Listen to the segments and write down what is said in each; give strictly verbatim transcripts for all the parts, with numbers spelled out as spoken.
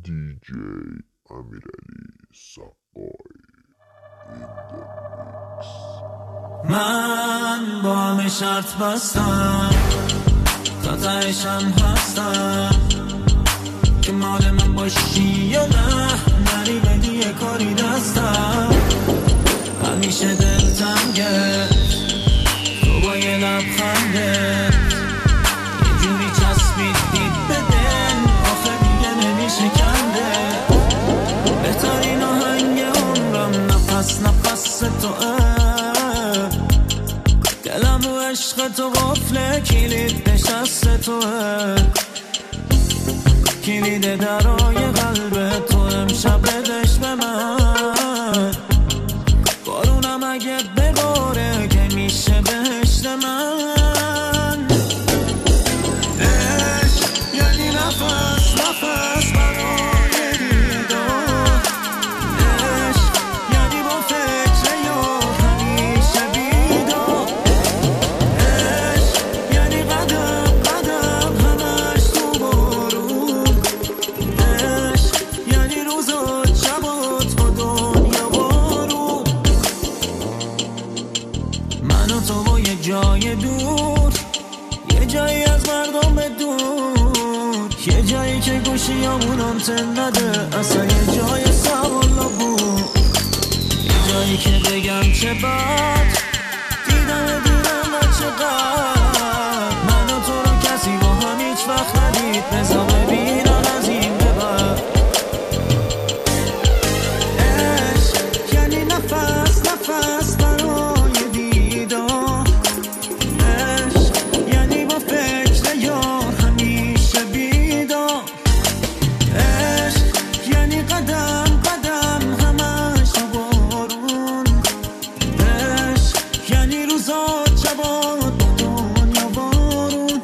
دی جی امیرعلی سقای من با همه شرط بستم تا تهشم هستم که مال من باشی یا نه نری بدی یه کاری دستم همیشه دل تنگه تو با یه لبخنده یه جوری چسبید دید به دل آخه دیگه نمیشه کنده بهترین آهنگ عمرم نفس نفس توه دلم و عشق تو قفله کلید نشست توه کلید درای قلب تو امشب بدش به من بارونم اگه بباره که میشه بهشت من عشق یعنی نفس نفس برای دیدار عشق یعنی با فکر یا همیشه بیدار عشق یعنی قدم قدم همش تو بارون عشق یعنی روزا شبات با دنیا بارون من و تو با یه جای دور یه جایی از مردم به دور یه جایی که گوشی همون آنتن نده اصلا یه جای سوالا بود یه جایی که بگم چه بد دیدم دیدم و چقدر من و تو رو کسی با هم هیچ وقت ندید بزا ببینم از این به بعد عشق یعنی نفس نفس برای دیدار عشق یعنی با فکر یار همیشه بیدار عشق یعنی قدم قدم همش تو بارون عشق یعنی روزا شبات با دنیا بارون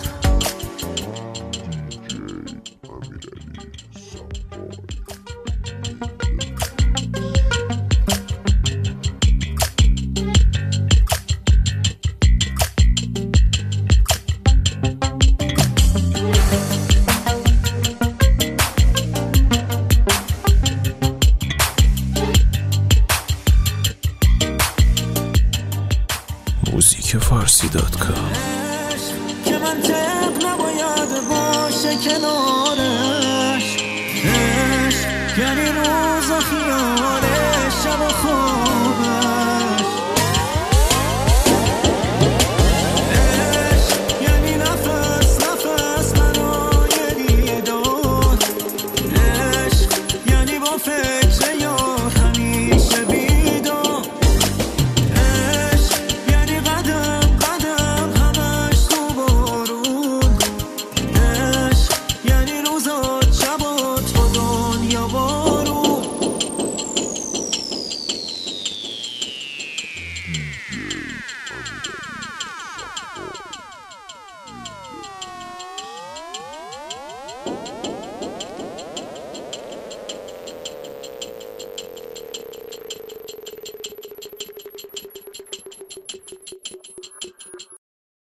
موزیک فارسی دات کام که منطق نباید باشه کناره